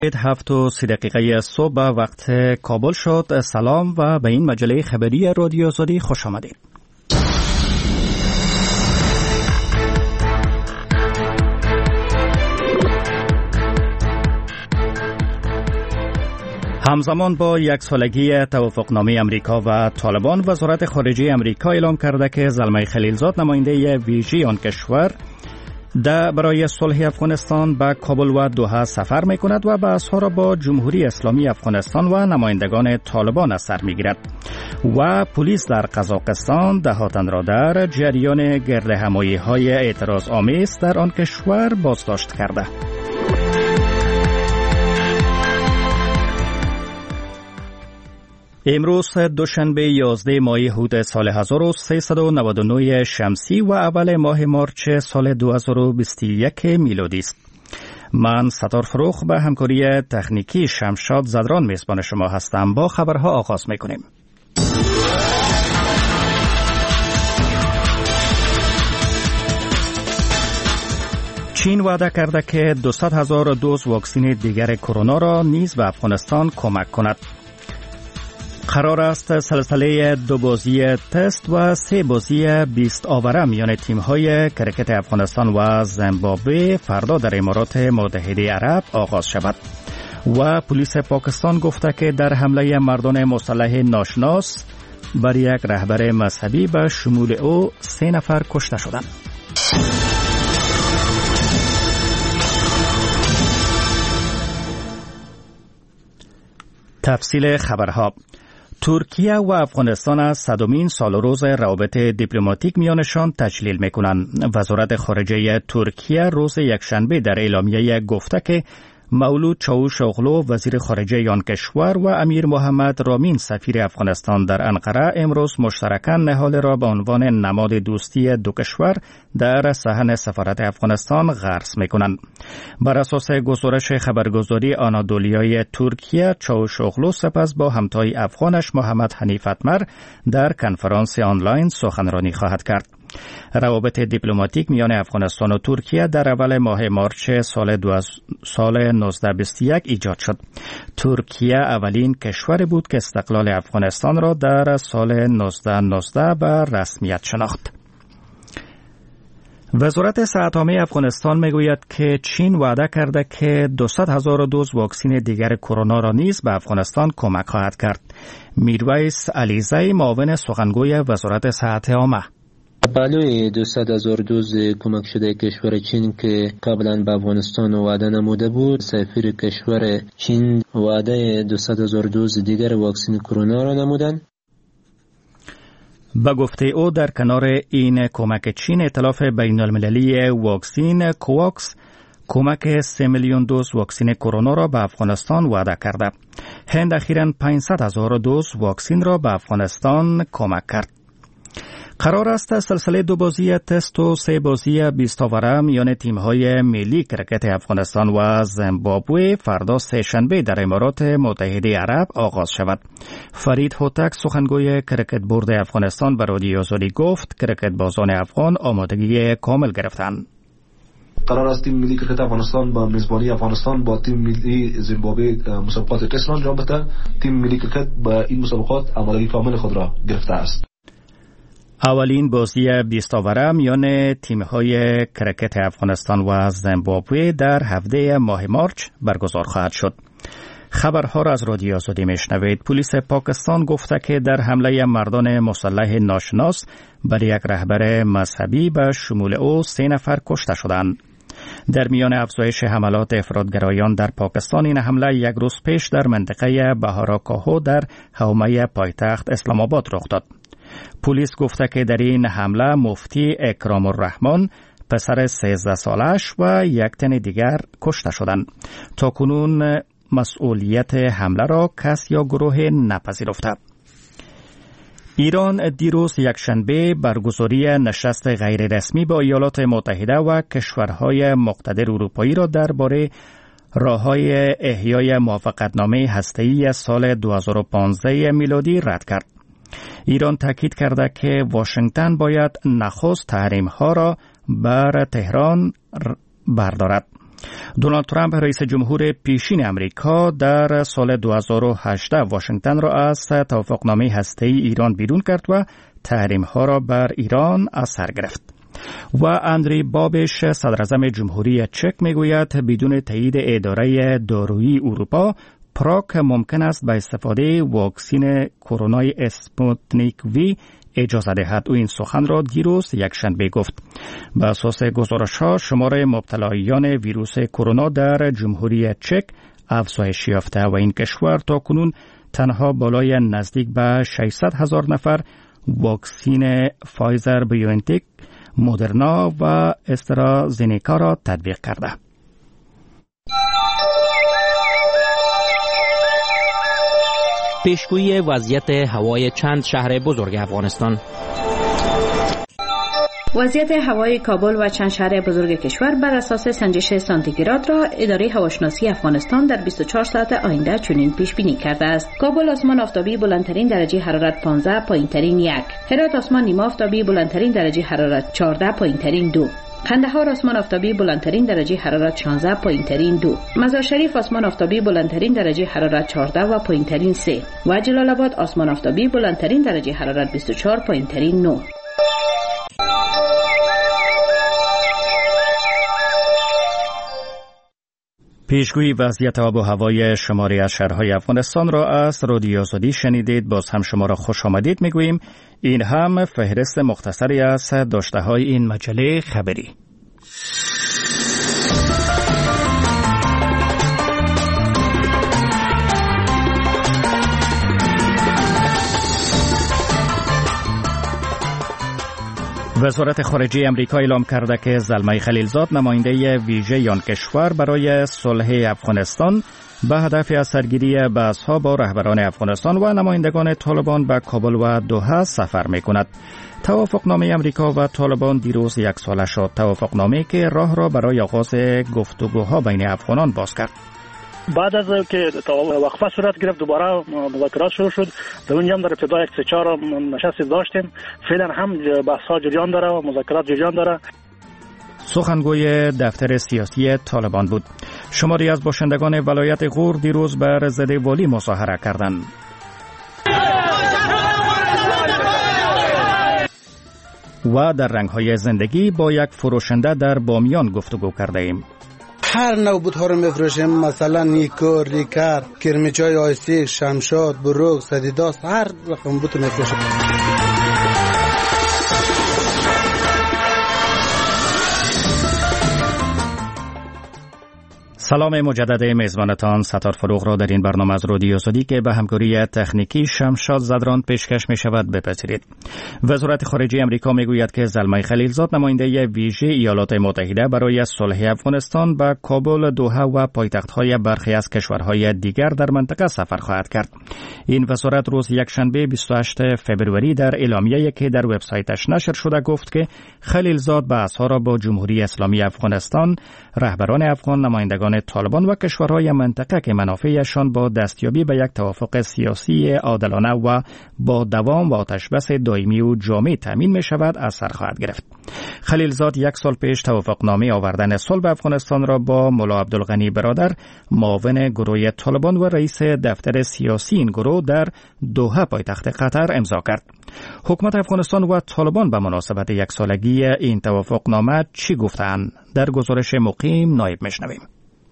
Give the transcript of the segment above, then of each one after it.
7:30 صبح وقت کابل شد. سلام و به این مجله خبری رادیو آزادی خوش آمدید. همزمان با یک سالگی توافقنامه امریکا و طالبان، وزارت خارجه امریکا اعلام کرده که زلمه خلیلزاد، نماینده ویژه آن کشور برای صلح افغانستان به کابل و دوحه سفر می کند و بحث‌ها را با جمهوری اسلامی افغانستان و نمایندگان طالبان از سر می گیرد. و پلیس در قزاقستان 10 تن را در جریان گردهمایی‌های اعتراض آمیز در آن کشور بازداشت کرده. امروز دوشنبه 11 ماه هود سال 1399 شمسی و اول ماه مارچ سال 2021 میلادی است. من ستار فروخ به همکاری تکنیکی شمشاد زدران میزبان شما هستم. با خبرها آغاز میکنیم. چین وعده کرده که 200,000 دوز واکسن دیگر کرونا را نیز به افغانستان کمک کند. قرار است سلسله 2 بازی تست و 3 بازی 20 آوره میان تیم‌های کرکت افغانستان و زیمبابوه فردا در امارات متحده عرب آغاز شود. و پلیس پاکستان گفته که در حمله مردان مسلح ناشناس بر یک رهبر مذهبی به شمول او 3 نفر کشته شدند. تفصیل خبرها. ترکیه و افغانستان از 100مین سال روز روابط دیپلماتیک میانشان تجلیل میکنند. وزارت خارجه ترکیه روز یکشنبه در اعلامیه گفته که مولود چاوشاغلو وزیر خارجه آن کشور و امیر محمد رامین سفیر افغانستان در انقره امروز مشترکاً نهال را به عنوان نماد دوستی دو کشور در صحن سفارت افغانستان غرس میکنند. بر اساس گزارش خبرگزاری آنادولیای ترکیه، چاوشاغلو سپس با همتای افغانش محمد حنیف اتمر در کنفرانس آنلاین سخنرانی خواهد کرد. روابط دیپلماتیک میان افغانستان و ترکیه در اول ماه مارچ سال 1921 ایجاد شد. ترکیه اولین کشور بود که استقلال افغانستان را در سال 1919 به رسمیت شناخت. وزارت صحت عامه افغانستان میگوید که چین وعده کرده که 200,000 دوز واکسن دیگر کرونا را نیز به افغانستان کمک خواهد کرد. میرویس علیزی، معاون سخنگوی وزارت صحت عامه: بالای 200,000 دوز کمک شده کشور چین که قبلا به افغانستان وعده نموده بود، سفیر کشور چین وعده 200,000 دوز دیگر واکسن کرونا را نمودند. به گفته او در کنار این کمک چین، ائتلاف بین المللی واکسن کوواکس کمک 3 میلیون دوز واکسن کرونا را به افغانستان وعده کرده. هند اخیراً 500,000 دوز واکسن را به افغانستان کمک کرد. قرار است سلسله 2 بازی تست و 3 بازی 20 آوره میان تیم‌های ملی کرکت افغانستان و زیمبابوه فردا سه‌شنبه در امارات متحده عرب آغاز شود. فرید هوتک، سخنگوی کرکت بورد افغانستان، به رادیو آزادی گفت کرکت بازان افغان آمادگی کامل گرفتند. قرار است تیم ملی کرکت افغانستان با میزبانی افغانستان با تیم ملی زیمبابوه مسابقات تست را انجام بده. تیم ملی کرکت با این مسابقات آمادگی کامل خود را گرفته است. اولین بازی 20 آوره میان تیم‌های کرکت افغانستان و زیمبابوه در 17 ماه مارچ برگزار خواهد شد. خبرها را از رادیو آزادی میشنوید. پلیس پاکستان گفته که در حمله مردان مسلح ناشناس بر یک رهبر مذهبی به شمول او 3 نفر کشته شدند. در میان افزایش حملات افراطگرایان در پاکستان، این حمله یک روز پیش در منطقه بهاراکاهو در حومه پایتخت اسلام آباد رخ داد. پلیس گفته که در این حمله مفتی اکرام الرحمن، پسر 13 سالش و یک تن دیگر کشته شدند. تاکنون مسئولیت حمله را کس یا گروه نپذیرفته. ایران دیروز یکشنبه برگزاری نشست غیررسمی با ایالات متحده و کشورهای مقتدر اروپایی را درباره راه‌های احیای موافقتنامه هسته‌ای سال 2015 میلادی رد کرد. ایران تاکید کرده که واشنگتن باید نخست تحریم‌ها را بر تهران بردارد. دونالد ترامپ رئیس جمهور پیشین امریکا در سال 2018 واشنگتن را از توافقنامه هسته‌ای ایران بیرون کرد و تحریم‌ها را بر ایران اثر گرفت. و اندری بابش صدراعظم جمهوری چک میگوید بدون تایید اداره دارویی اروپا پراگ ممکن است به استفاده واکسن کرونا اسپوتنیک وی اجازه دهد. او این سخن را دیروز یکشنبه گفت. بر اساس گزارش‌ها شمار مبتلایان ویروس کرونا در جمهوری چک افزایش یافته و این کشور تاکنون تنها بالای نزدیک به 600,000 نفر واکسن فایزر بیوانتک، مدرنا و استرازینیکا را تطبیق کرده. پیشگویی وضعیت هوای چند شهر بزرگ افغانستان. وضعیت هوای کابل و چند شهر بزرگ کشور بر اساس سنجش سانتیگراد را اداره هواشناسی افغانستان در 24 ساعت آینده چنین پیش بینی کرده است: کابل آسمان آفتابی بلندترین درجه حرارت 15، پایینترین 1. هرات آسمان نیمه آفتابی بلندترین درجه حرارت 14، پایینترین 2. قندهار آسمان آفتابی بلندترین درجه حرارت 16، پایینترین 2. مزار شریف آسمان آفتابی بلندترین درجه حرارت 14 و پایینترین 3 و جلال آباد آسمان آفتابی بلندترین درجه حرارت 24، پایینترین 9. پیشگویی وضعیت آب و هوای شماری از شهرهای افغانستان را از رادیو آزادی شنیدید. باز هم شما را خوش آمدید میگوییم. این هم فهرست مختصری از داشته‌های این مجله خبری. وزارت خارجه امریکا اعلام کرده که زلمه خلیلزاد نماینده ویژه آن کشور برای صلح افغانستان به هدف از سرگیری بحث‌ها با رهبران افغانستان و نمایندگان طالبان به کابل و دوحه سفر می‌کند. توافقنامه امریکا و طالبان دیروز 1 ساله شد. توافقنامه که راه را برای آغاز گفتگوها بین افغانان باز کرد. بعد از که وقفه صورت گرفت دوباره مذاکرات شروع شد. در اونجا هم در ابتدا 104 نشست داشتیم. فعلا هم بحث‌ها جریان داره و مذاکرات جریان داره. سخنگوی دفتر سیاسی طالبان بود. شماری از باشندگان ولایت غور دیروز بر ضد والی مظاهره کردند. و در رنگ‌های زندگی با یک فروشنده در بامیان گفتگو کرده ایم. هر نوع بوت‌ها رو می‌فروشیم، مثلا نیکو، ریکر، کرمیچای آیستی، شمشاد، بروک، سدیداس، هر رقم بوت می‌فروشیم. سلام مجدد میزبانتان ستار فروغ را در این برنامه از رادیو آزادی که به همکاری تکنیکی شمشاد زدران پیشکش می شود بپذیرید. وزارت خارجه امریکا می گوید که زلمه خلیلزاد نماینده ویژه ایالات متحده برای صلح افغانستان به کابل، دوحه و پایتخت‌های برخی از کشورهای دیگر در منطقه سفر خواهد کرد. این وزارت روز یکشنبه 28 فوریه در اعلامیه‌ای که در وبسایتش نشر شده گفت که خلیلزاد بحث‌ها را با جمهوری اسلامی افغانستان، رهبران افغان، نمایندگان طالبان و کشورهای منطقه که منافعشان با دستیابی به یک توافق سیاسی عادلانه و با دوام و آتشبس دائمی و جامع تامین می شود از سر خواهد گرفت. خلیلزاد 1 سال پیش توافقنامه آوردن صلح افغانستان را با ملا عبدالغنی برادر، معاون گروه طالبان و رئیس دفتر سیاسی این گروه در دوحه پایتخت قطر امضا کرد. حکومت افغانستان و طالبان به مناسبت 1 سالگی این توافقنامه چی گفتند؟ در گزارش مقیم نایب میشنویم.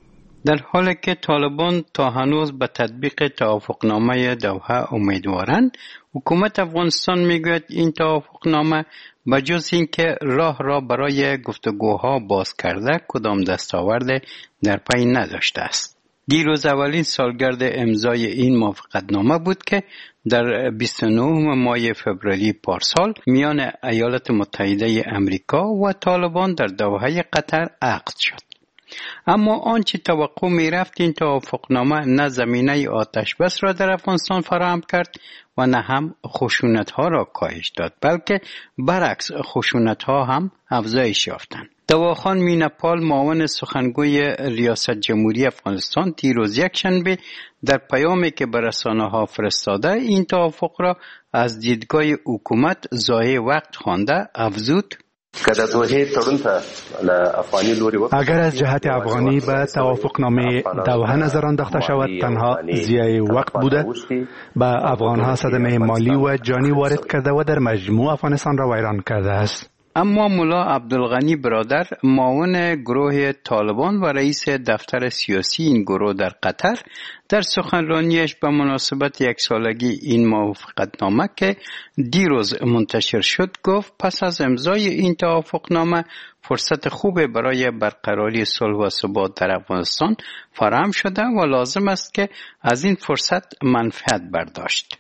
در حالی که طالبان تا هنوز به تطبیق توافقنامه دوحه امیدوارند، حکومت افغانستان میگوید این توافقنامه بجز اینکه راه را برای گفتگوها باز کرده کدام دستاورد در پی نداشته است. دیروز اولین سالگرد امضای این موافقتنامه بود که در 29 ماه فوریه پارسال میان ایالات متحده امریکا و طالبان در دوحه قطر عقد شد. اما آنچه توقع می رفت این توافقنامه نه زمینه آتش بس را در افغانستان فراهم کرد و نه هم خشونت ها را کاهش داد، بلکه برعکس خشونت ها هم افزایش یافتند. دواخان مینپال معاون سخنگوی ریاست جمهوری افغانستان دیروز یکشنبه در پیامی که به رسانه‌ها فرستاده این توافق را از دیدگاه حکومت ضایع وقت خوانده افزود: اگر از جهت افغانی به توافقنامه دوحه نظر انداخته شود، تنها ضیاع وقت بوده، به افغانها صدمه مالی و جانی وارد کرده و در مجموع افغانستان را ویران کرده است. اما ملا عبدالغنی برادر، معاون گروه طالبان و رئیس دفتر سیاسی این گروه در قطر، در سخنرانیش به مناسبت 1 سالگی این موافقتنامه که دیروز منتشر شد گفت پس از امضای این توافقنامه فرصت خوب برای برقراری صلح و ثبات در افغانستان فراهم شده و لازم است که از این فرصت منفعت برداشت.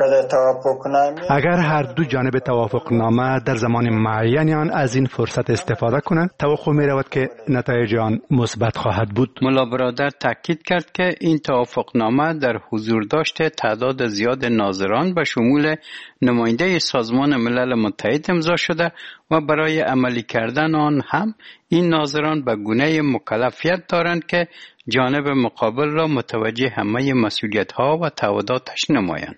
اگر هر دو جانب توافقنامه در زمان معینی آن از این فرصت استفاده کنند، توقع می رود که نتایج آن مثبت خواهد بود. ملا برادر تاکید کرد که این توافقنامه در حضور داشته تعداد زیاد ناظران به شمول نماینده سازمان ملل متحد امضا شده و برای عملی کردن آن هم این ناظران به گونه مکلفیت دارند که جانب مقابل را متوجه همه مسئولیت‌ها و تعهداتش نمایند.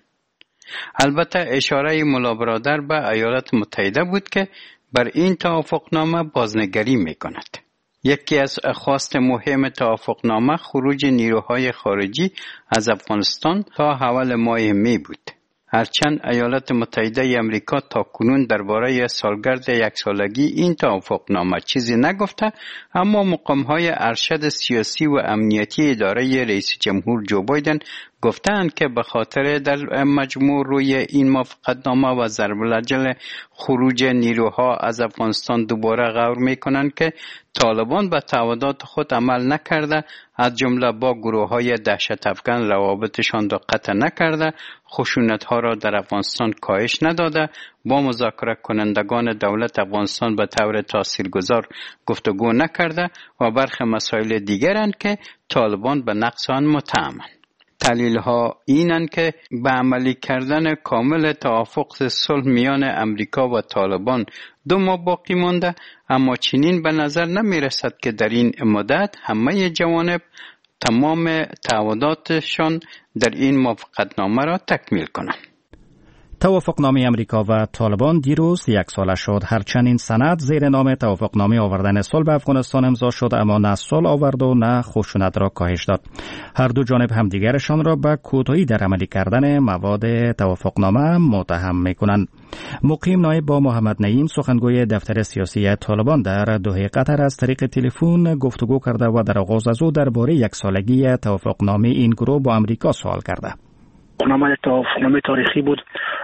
البته اشاره ملا برادر به ایالات متحده بود که بر این توافقنامه بازنگری می کند. یکی از خواست مهم توافقنامه خروج نیروهای خارجی از افغانستان تا حول ماه می بود. هرچند ایالات متحده آمریکا تاکنون درباره سالگرد 1 سالگی این توافقنامه چیزی نگفته، اما مقام‌های ارشد سیاسی و امنیتی اداره رئیس جمهور جو بایدن گفتند که به خاطر در مجموع روی این موافقتنامه و ضرب العجل خروج نیروها از افغانستان دوباره غور می‌کنند که طالبان به تعهدات خود عمل نکرده، از جمله با گروه‌های دهشت افکن روابطشان را قطع نکرده، خشونت‌ها را در افغانستان کاهش نداده، با مذاکره کنندگان دولت افغانستان به طور تاثیرگذار گفتگو نکرده و برخی مسائل دیگرند که طالبان به نقص آن متهمند. دلیل‌ها اینند که به عملی کردن کامل توافق صلح میان امریکا و طالبان 2 ماه باقی مانده، اما چنین به نظر نمی‌رسد که در این مدت همه جوانب تمام تعهداتشان در این موافقتنامه را تکمیل کنند. توافقنامه امریکا و طالبان دیروز 1 ساله شد. هرچند این سند زیر نام توافقنامه آوردن صلح به افغانستان امضا شد، اما نه صلح آورد و نه خشونت را کاهش داد. هر دو جانب همدیگرشان را به کوتاهی در عملی کردن مواد توافقنامه متهم می‌کنند. مقیم نایب با محمد نعیم، سخنگوی دفتر سیاسی طالبان در دوحه قطر، از طریق تلفن گفتگو کرده و در آغاز از او درباره 1 سالگی توافقنامه این گروه با امریکا سوال کرده. توافقنامه توافقنامه تاریخی بود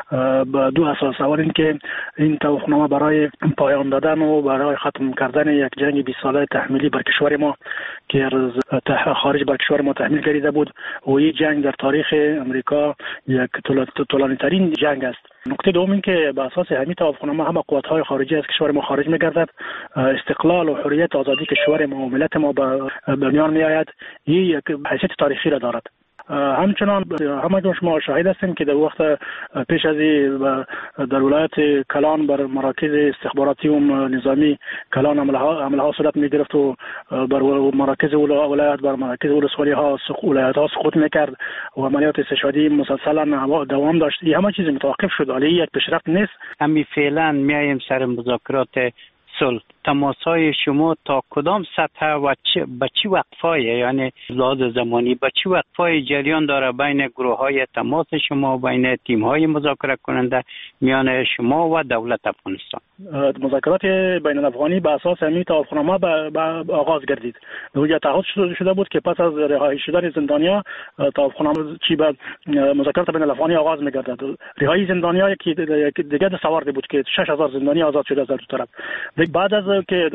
با 2 اساس. اول اینکه این توافقنامه برای پایان دادن و برای ختم کردن یک جنگ 20 ساله تحمیلی بر کشور ما که از خارج بر کشور ما تحمیل گردیده بود و این جنگ در تاریخ امریکا یک طولانی ترین جنگ است. نکته دوم این که به اساس همین توافقنامه همه قوت‌های خارجی از کشور ما خارج می‌گردد، استقلال و حریت آزادی کشور ما و ملت ما به میان می‌آید. این یک حیثیت تاریخی را دارد. همچنان همه شما شاهد هستیم که در وقت پیش از در ولایت کلان بر مراکز استخباراتی و نظامی کلان عملها صورت می‌گرفت و بر مراکز ولایت بر مراکز ولایت ها سقوط می‌کرد و عملیات استشهادی مسلسلا دوام داشت. این همه چیز متوقف شد، ولی یک پیشرفت نیست. همین فعلا میایم سر مذاکرات صلح. تماس‌های شما تا کدام سطح و به چه وقفه‌ای، یعنی لحاظ زمانی به چه وقفه‌ای جریان داره بین گروه‌های تماس شما، بین تیم‌های مذاکره کننده میان شما و دولت افغانستان؟ مذاکرات بین الافغانی به اساس همین توافقنامه به آغاز گردید. اونجا تعهد شده بود که پس از رهایی شدن زندانیا توافقنامه چی به مذاکرات بین الافغانی آغاز می‌گردد. رهایی زندانیا که دیگه دستاورد بود که 6000 زندانی آزاد شده از دو طرف. بعد از که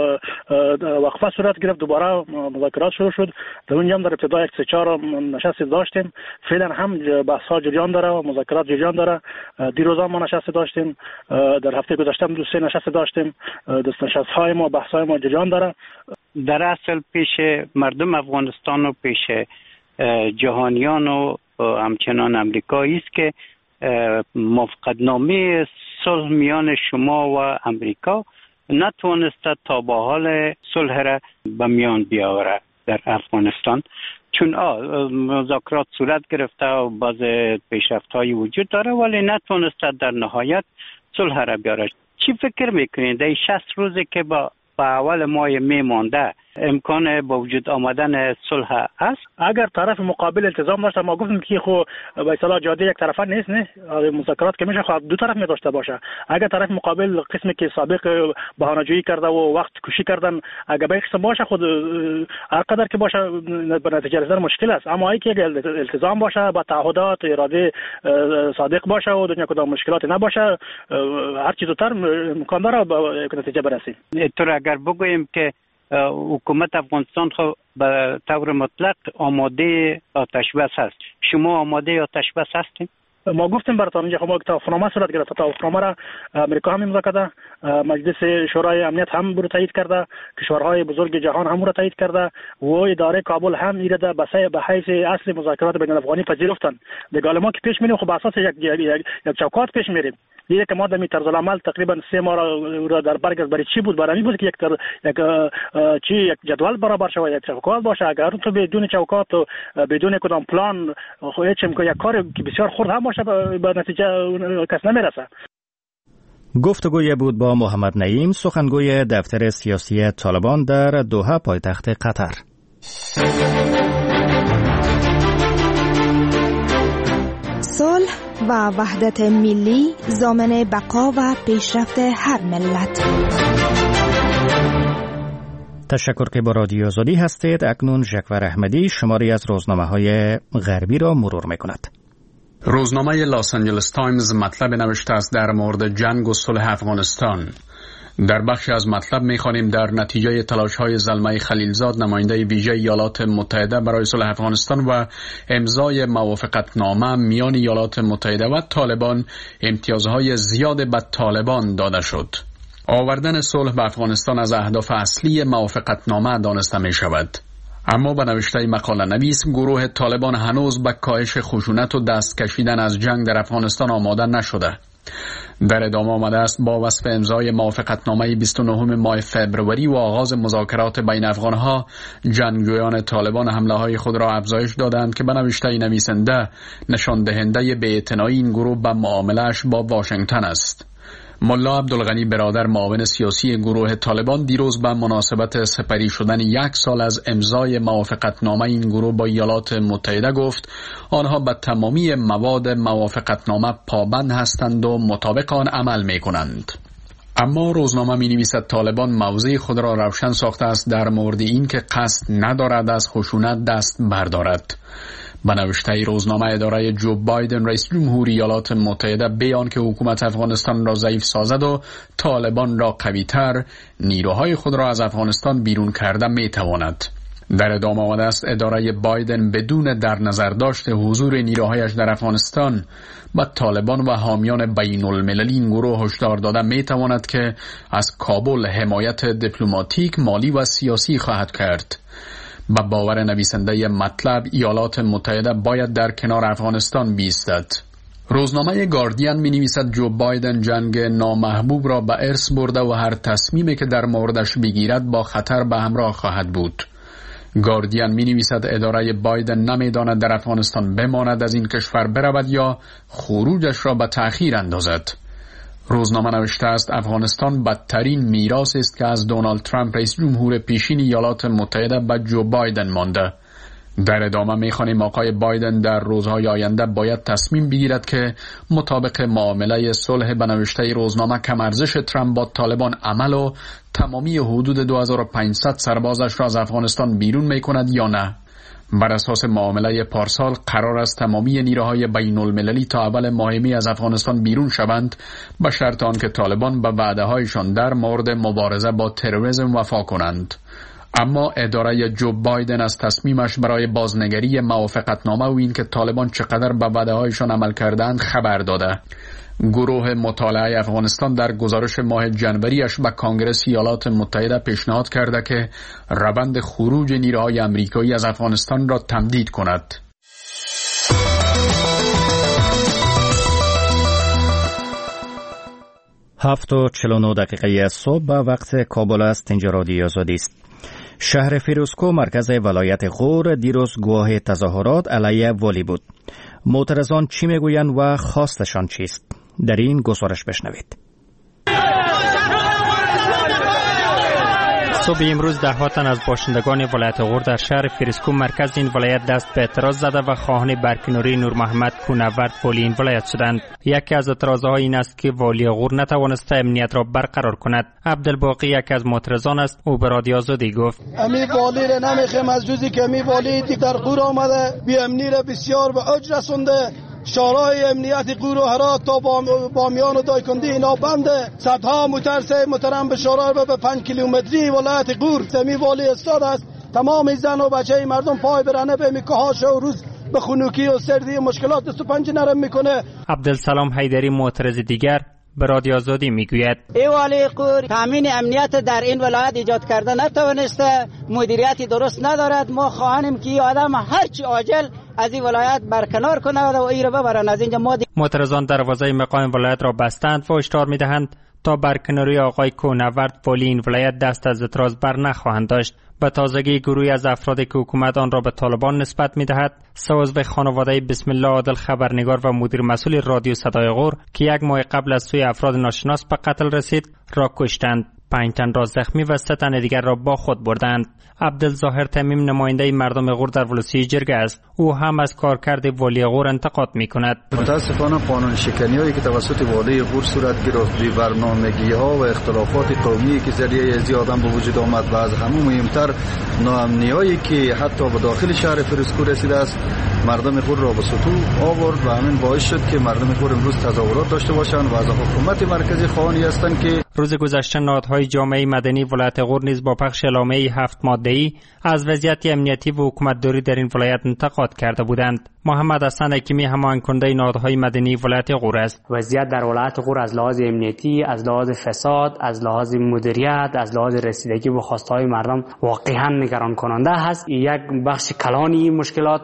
وقفه صورت گرفت دوباره مذاکرات شروع شد. در اونجا هم در ابتدا 1-4 نشست داشتیم. فعلا هم بحث ها جریان داره و مذاکرات جریان داره. دیروز هم ما نشست داشتیم، در هفته گذشته هم 2-3 نشست داشتیم. نشست های ما بحث های ما جریان داره. در اصل پیش مردم افغانستان و پیش جهانیان و همچنان امریکایی است که موافقتنامه صلح میان شما و امریکا نتوانسته تا به حال صلح را به میان بیاوره در افغانستان، چون مذاکرات صورت گرفته و بعض پیشرفت‌های وجود داره ولی نتوانسته در نهایت صلح را بیاره. چی فکر میکنید در 60 روزی که با اول ماه می مانده امکان با وجود آمدن صلح است؟ اگر طرف مقابل التزام داشته، ما گفتیم که خب به اصطلاح جاده یک طرفه نیست، نه مذاکرات که میشه خب دو طرف می داشته باشه. اگر طرف مقابل قسمی که سابق بهانه‌جویی کرده و وقت کشی کردن اگر به قسم باشه خود هر قدر که باشه به نتیجه رسیدن مشکل است. اما اگه التزام باشه با تعهدات اراده صادق باشه و دنیا کدام مشکلاتی نباشه، هر چیز زودتر امکان داره به نتیجه برسیم. اینطور اگر بگوییم که حکومت افغانستان خب به طور مطلق آماده آتش بس هست، شما آماده آتش بس هستیم؟ ما گفتیم براتون اینجا ما توافقنامه صورت گرفته. توافقنامه را امریکا هم امضا کرده، مجلس شورای امنیت هم برو تایید کرده، کشورهای بزرگ جهان هم برو تایید کرده و اداره کابل هم ایره به حیث اصل مذاکرات بین الافغانی پذیرفتن. دیگه ما که پیش میریم خب اساس یک چوکات پیش میریم. دیگه که ما در طرز العمل تقریبا 3 ماه را در برگشت برای چی بود؟ برای بود که یک جدول برابر شود، یک چوکات باشه. اگر تو بدون چوکات و بدون کدام پلان خب هیچ امکان یک کار که بسیار خرد هم باشه به نتیجه کس نمیرسه. گفتگوی بود با محمد نعیم، سخنگوی دفتر سیاسی طالبان در دوحه پایتخت قطر. صلح و وحدت ملی ضامن بقا و پیشرفت هر ملت. تشکر که با رادیو آزادی هستید. اکنون جعفر احمدی شماری از روزنامه‌های غربی را مرور می‌کند. روزنامه لاس آنجلس تایمز مطلب نوشته است در مورد جنگ و صلح افغانستان. در بخشی از مطلب می‌خوانیم در نتیجه تلاش‌های زلمه خلیلزاد نماینده ویژه ایالات متحده برای صلح افغانستان و امضای موافقتنامه میان ایالات متحده و طالبان امتیازهای زیاد به طالبان داده شد. آوردن صلح به افغانستان از اهداف اصلی موافقتنامه دانسته می‌شود. اما به نوشته مقاله نویس گروه طالبان هنوز به کاهش خشونت و دست کشیدن از جنگ در افغانستان آماده نشده. در ادامه آمده است با وصف امضای موافقتنامه 29 ماه فوریه و آغاز مذاکرات بین افغانها، جنگجویان طالبان حمله های خود را افزایش دادند که به نوشته نویسنده نشان دهنده بی‌اعتنایی این گروه به معامله‌اش با واشنگتن است. ملا عبدالغنی برادر معاون سیاسی گروه طالبان دیروز به مناسبت سپری شدن 1 سال از امضای موافقتنامه این گروه با ایالات متحده گفت آنها به تمامی مواد موافقتنامه پابند هستند و مطابق آن عمل می کنند. اما روزنامه می نویسد طالبان موضع خود را روشن ساخته است در مورد این که قصد ندارد از خشونت دست بردارد. به نوشته روزنامه اداره جو بایدن رئیس جمهور ایالات متحده بیان که حکومت افغانستان را ضعیف سازد و طالبان را قوی‌تر، نیروهای خود را از افغانستان بیرون کرده می تواند. در ادامه آمده است اداره بایدن بدون در نظر داشت حضور نیروهایش در افغانستان با طالبان و حامیان بین المللی این گروه هشدار داده می تواند که از کابل حمایت دیپلماتیک، مالی و سیاسی خواهد کرد. با باور نویسنده مطلب ایالات متحده باید در کنار افغانستان بایستد. روزنامه گاردین می نویسد جو بایدن جنگ نامحبوب را به ارث برده و هر تصمیمی که در موردش بگیرد با خطر به همراه خواهد بود. گاردین می نویسد اداره بایدن نمی داند در افغانستان بماند، از این کشور برود یا خروجش را به تأخیر اندازد. روزنامه نوشته است افغانستان بدترین میراث است که از دونالد ترامپ رئیس جمهور پیشین ایالات متحده به جو بایدن مانده. در ادامه می‌خوانیم آقای بایدن در روزهای آینده باید تصمیم بگیرد که مطابق معامله صلح به نوشته روزنامه کم ارزش ترامپ با طالبان عمل و تمامی حدود 2500 سربازش را از افغانستان بیرون می‌کند یا نه. بر اساس معامله پارسال قرار است تمامی نیروهای بین المللی تا اول ماه می از افغانستان بیرون شوند به شرط آنکه طالبان به وعده‌هایشان در مورد مبارزه با تروریسم وفا کنند. اما اداره جو بایدن از تصمیمش برای بازنگری موافقتنامه و اینکه طالبان چقدر به وعده‌هایشان عمل کردند خبر داده. گروه مطالعه افغانستان در گزارش ماه جنوریش به کانگرس ایالات متحده پیشنهاد کرده که روند خروج نیروهای آمریکایی از افغانستان را تمدید کند. هفت و 49 دقیقه صبح به وقت کابل است. اینجا رادیو آزادی است. شهر فیروزکو مرکز ولایت غور دیروز گواه تظاهرات علیه والی بود. معترضان چی میگویند و خواستشان چیست؟ در این گزارش بشنوید. صبح امروز ده‌ها تن از باشندگان ولایت غور در شهر فریسکو مرکز این ولایت دست به اعتراض زده و خواهان برکناری نور محمد کونورد والی این ولایت شدند. یکی از اعتراضها این است که والی غور نتوانسته امنیت را برقرار کند. عبدالباقی یکی از معترضان است. او به رادیو آزادی گفت: امی والی را نمیخوایم از جزی که امی والی در غور آمده بی امنی را بسیار به اوج رسونده. شورای امنیت غور و هرات تا بامیان و دایکندی اینا بنده. صدها موتر محترم به شورای به 5 کیلومتری ولایت غور سمی والی استاد است. تمام زن و بچه مردم پای برهنه به میکاهاش و روز به خنوکی و سردی و مشکلات دست و پنجه نرم میکنه. عبدالسلام حیدری معترض دیگر به رادیو آزادی میگوید: ای والی غور تامین امنیت در این ولایت ایجاد کرده نتوانسته، مدیریتی درست ندارد. ما خواهانیم که این آدم هرچی عاجل از این ولایت برکنار کنه و این را ببرن از اینجا. معترضان دروازه مقام ولایت را بستند و هشدار میدهند تا برکناری آقای کونورد والی این ولایت دست از اعتراض بر نخواهند داشت. به تازگی گروهی از افرادی که حکومت آن را به طالبان نسبت می‌دهد، سه عضو خانواده بسم الله عادل خبرنگار و مدیر مسئول رادیو صدای غور که یک ماه قبل از سوی افراد ناشناس به قتل رسید را کشتند. 5 تن را زخمی و 3 تن دیگر را با خود بردند. عبدالظاهر تمیم نماینده مردم غور در ولسی جرگه است. او هم از کارکرد والی غور انتقاد می‌کند. متاسفانه قانون شکنی‌هایی که توسط والی غور صورت گرفت، بی برنامگی‌ها و اختلافات قومی که ذریعه زیادن به وجود آمد و از همه مهمتر ناامنی‌هایی که حتی به داخل شهر فریسکو رسیده است، مردم غور را به سطوح آورد و همین باعث شد که مردم غور امروز تظاهرات داشته باشند و از حکومت مرکزی خواهانی هستند که روز گذشته نهادهای جامعه مدنی ولایت غور نیز با پخش اعلامیه 7 ماده‌ای از وضعیت امنیتی و حکومتداری در این ولایت انتقاد کرده بودند. محمد حسن حکیمی هماهنگ کننده نهادهای مدنی ولایت غور است. وضعیت در ولایت غور از لحاظ امنیتی، از لحاظ فساد، از لحاظ مدیریت، از لحاظ رسیدگی به خواستهای مردم واقعا نگران کننده است. یک بخش کلانی مشکلات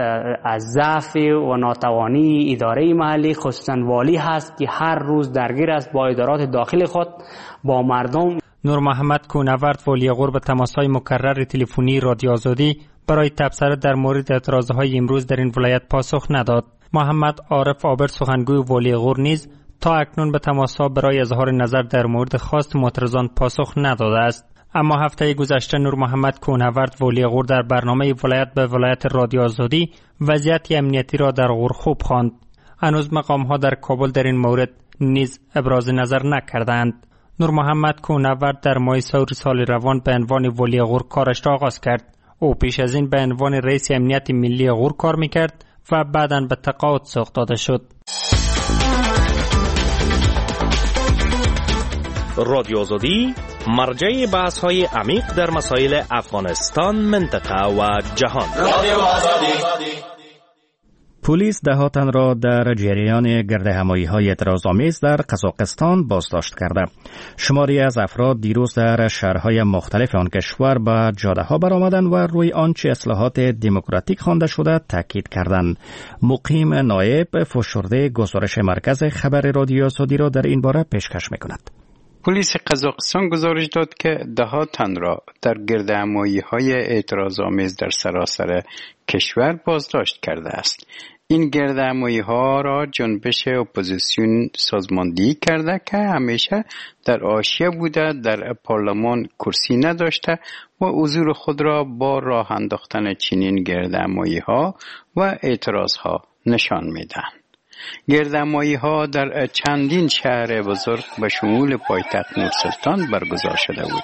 از ضعف و ناتوانی اداره محلی خصوصا والی هست که هر روز درگیر است با ادارات داخل خود با مردم. نور محمد کونورد والی غور به تماس‌های مکرر تلفنی رادیو آزادی برای تبصره در مورد اعتراضهای امروز در این ولایت پاسخ نداد. محمد عارف آبر سخنگوی والی غور نیز تا اکنون به تماس‌ها برای اظهار نظر در مورد خواست معترضان پاسخ نداده است. اما هفته گذشته نور محمد کونورد والی غور در برنامه ولایت به ولایت رادیو آزادی وضعیت امنیتی را در غور خوب خواند. هنوز مقام‌ها در کابل در این مورد نیز ابراز نظر نکردند. نور محمد کونورد در ماه سور سال روان به عنوان والی غور کارش را آغاز کرد. او پیش از این به عنوان رئیس امنیت ملی غور کار میکرد و بعداً به تقاعد سوق داده شد. رادیو آزادی مرجع بحث‌های عمیق در مسائل افغانستان، منطقه و جهان. رادیو آزادی. پلیس 10 تن را در جریان گردهمایی‌های اعتراض‌آمیز در قزاقستان بازداشت کرده. شماری از افراد دیروز در شهرهای مختلف آن کشور به جاده‌ها برآمدند و روی آنچه اصلاحات دموکراتیک خوانده شده تاکید کردند. مقیم نایب فشرده گزارش مرکز خبر رادیو آزادی را در این باره پیشکش می‌کند. پلیس قزاقستان گزارش داد که 10 تن را در گردهمایی‌های اعتراض‌آمیز در سراسر کشور بازداشت کرده است. این گردهمایی‌ها را جنبش اپوزیسیون سازماندهی کرده که همیشه در حاشیه بوده، در پارلمان کرسی نداشته و حضور خود را با راه انداختن چنین گردهمایی‌ها و اعتراض‌ها نشان می‌دهند. گردهمایی‌ها در چندین شهر بزرگ به شمول پایتخت نورسلطان برگزار شده بود.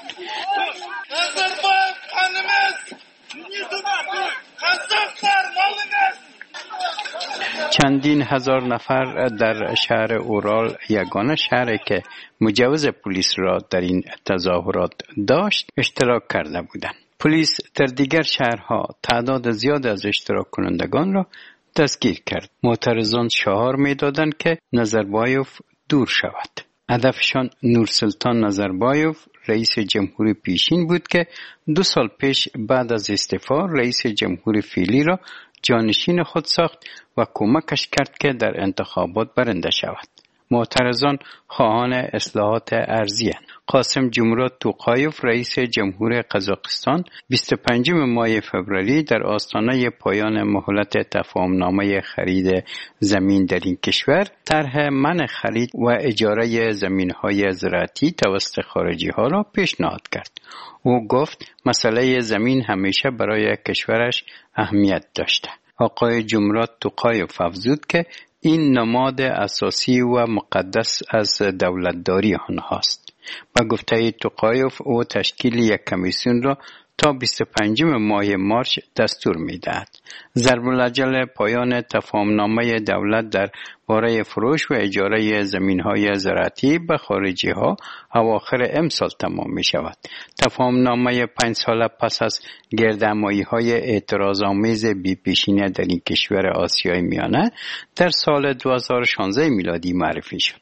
چندین هزار نفر در شهر اورال، یگانه شهری که مجوز پلیس را در این تظاهرات داشت، اشتراک کرده بودند. پلیس در دیگر شهرها تعداد زیاد از اشتراک کنندگان را دستگیر کرد. معترضان شعار می‌دادند که نظربایوف دور شود. هدفشان نورسلطان نظربایوف، رئیس جمهوری پیشین بود که 2 سال پیش بعد از استعفا رئیس جمهوری فعلی را جانشین خود ساخت و کمکش کرد که در انتخابات برنده شود. معترضان خواهان اصلاحات ارضی اند. قاسم جمرات توقایف رئیس جمهور قزاقستان 25 ماه فوریه در آستانه پایان مهلت تفاهمنامه خرید زمین در این کشور طرح منع خرید و اجاره زمین‌های زراعتی توسط خارجی‌ها را پیشنهاد کرد. او گفت مسئله زمین همیشه برای کشورش اهمیت داشته. آقای جمرات توقایف افزود که این نماد اساسی و مقدس از دولتداری آنهاست. با گفته توقایف او تشکیل یک کمیسیون را تا 25 ماه مارس دستور می‌دهد. ضرب الاجل پایان تفاهمنامه دولت در باره فروش و اجاره زمین‌های زراعتی به خارجی‌ها اواخر امسال تمام می‌شود. تفاهمنامه 5 ساله پس از گردهمایی‌های اعتراض‌آمیز بی‌پیشینه در این کشور آسیای میانه در سال 2016 میلادی معرفی شد.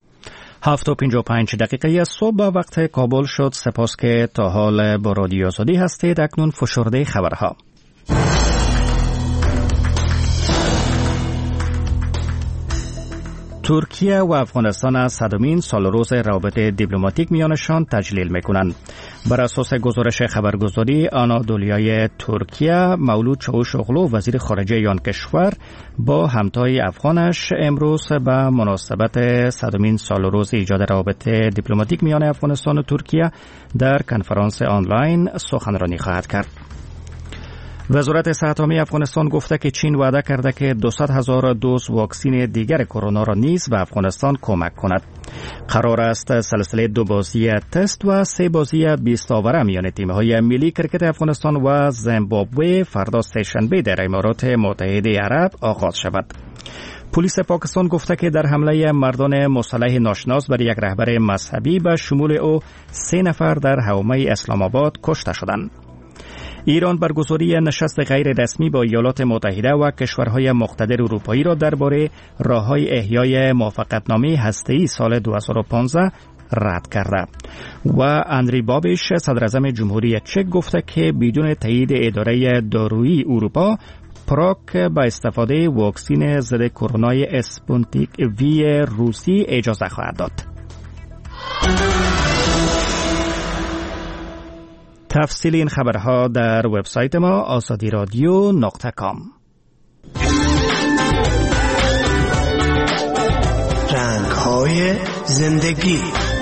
7:55 صبح به وقت کابل شد. سپاس که تا حال با رادیو آزادی هستید. اکنون فشرده خبرها. ترکیه و افغانستان از 100مین سالروز روابط دیپلماتیک میانشان تجلیل میکنند. بر اساس گزارش خبرگزاری آنادولیای ترکیه، مولود چاوشوغلو وزیر خارجه آن کشور با همتای افغانش امروز به مناسبت 100مین سالروز ایجاد روابط دیپلماتیک میان افغانستان و ترکیه در کنفرانس آنلاین سخنرانی خواهد کرد. وزارت صحت عامه افغانستان گفته که چین وعده کرده که 200,000 دوز واکسن دیگر کرونا را نیز به افغانستان کمک کند. قرار است سلسله 2 بازی تست و 3 بازی 20 آوره میان تیم‌های ملی کرکت افغانستان و زیمبابوه فردا سه‌شنبه در امارات متحده عرب آغاز شود. پلیس پاکستان گفته که در حمله مردان مسلح ناشناس بر یک رهبر مذهبی به شمول او 3 نفر در حومه اسلام آباد کشته شدند. ایران برگزاری نشست غیر رسمی با ایالات متحده و کشورهای مقتدر اروپایی را درباره راه‌های احیای موافقتنامه هسته‌ای سال 2015 رد کرده و اندری بابیش صدر اعظم جمهوری چک گفته که بدون تایید اداره دارویی اروپا پراگ با استفاده واکسن ضد کرونا اسپوتنیک وی روسی اجازه خواهد داد. تفصیل این خبرها در وبسایت ما azadiradyo.com. رنگ‌های زندگی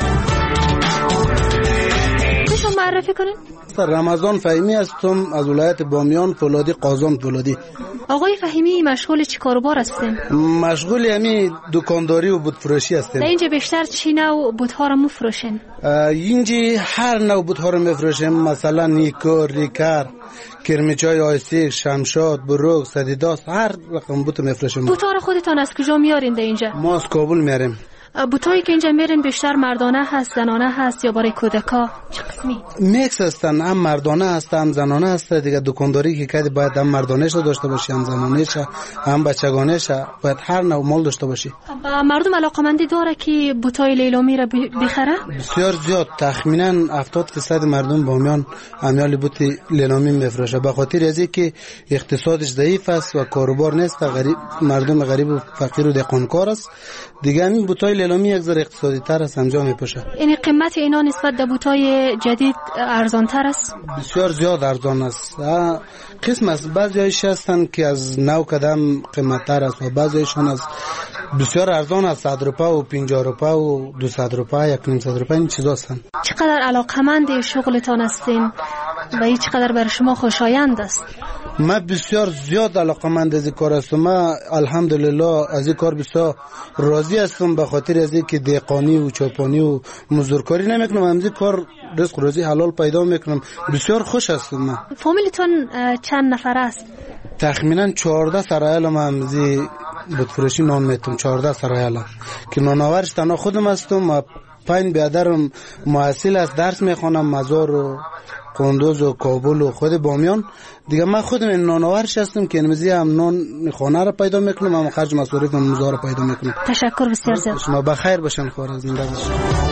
میشه معرفی کنین؟ رمضان فهیمی هستم از ولایت بامیان، فولادی قازم فولادی. آقای فهیمی مشغول چی کاروبار هستین؟ مشغول یعنی دکانداری و بوت فروشی هستیم. اینجا بیشتر چی نوع بوت‌ها رو میفروشین؟ اینجا هر نوع بوت‌ها رو میفروشیم، مثلا نیکو، ریکر، کرمیچای آیسیک، شمشاد، بروک، سدیداس، هر رقم بوت میفروشیم. بوت‌ها رو خودتان از کجا میارین اینجا؟ ما از کابل میاریم. بوتایی که اینجا میرین بیشتر مردانه هست، زنانه هست یا برای کودکا؟ چه قسمی؟ میکس هستن، هم مردانه هست هم زنانه هست. دیگه دکانداری که کردی باید هم مردانه‌ش داشته باشی، هم زنانه‌ش، هم بچگانه‌ش، باید هر نوع مال داشته باشی. مردم علاقمندی داره که بوتای لیلامی را بخره؟ بسیار زیاد، تخمینا 70% مردم بامیان امیال بوت لیلامی میفروشه، به خاطر از اینکه اقتصادش ضعیف است و کاروبار نیست، غریب مردم غریب و فقیر و دهقانکار است. دیگه همین بوتای لیلامی یک ذره اقتصادی تر است، انجام میپوشه. این قیمت اینا نسبت به بوتای جدید ارزان تر است؟ بسیار زیاد ارزان است. قسم است، بعضیش هستن که از 9 قدم قیمت تر است و بعضیشون از بسیار ارزان است، 100 روپیه و 50 روپیه و 200 روپیه، 100 روپیه، این چیزا هستن. چقدر علاقمند شغلتان هستین و این چقدر برای شما خوشایند است؟ من بسیار زیاد علاقمند از این کار هستم. من الحمدلله از این کار بسیار راضی هستم، به خاطر از اینکه دهقانی و چاپانی و مزدورکاری نمیکنم، از این کار رزق روزی حلال پیدا میکنم. بسیار خوش هستم. من فامیلتون چند نفر است؟ تخمینا 14 سرایل ما همزی بود فروشی نان میتونم، 14 سرایل که نانآورش تنها خودم هستم. 5 برادرم محصل است، درس میخوانم، مزار و قندوز و کابل و خود بامیان. دیگه من خودم نانآورش هستم که امروزی هم نان خانه را پیدا میکنم، هم خرج مصارف مزار را پیدا میکنم. تشکر بسیار زیاد. شما بخیر باشین، خدا زنده باشین.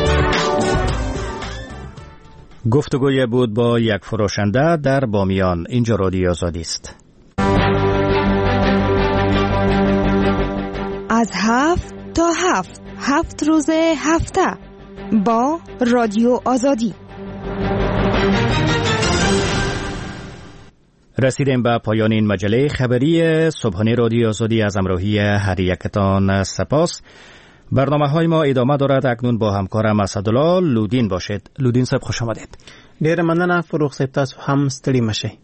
گفتگوی بود با یک فروشنده در بامیان. اینجا رادیو آزادی است. از 7 تا 7 روز هفته با رادیو آزادی. رسیدیم به پایان این مجله خبری صبحانه رادیو آزادی. از همراهی هر یکتان سپاس. برنامه‌های ما ادامه دارد. اکنون با همکارم اسدالله لودین باشید. لودین صاحب خوش آمدید. ډیر مننه فروغ صاحب، تاسو هم ستړي مشئ.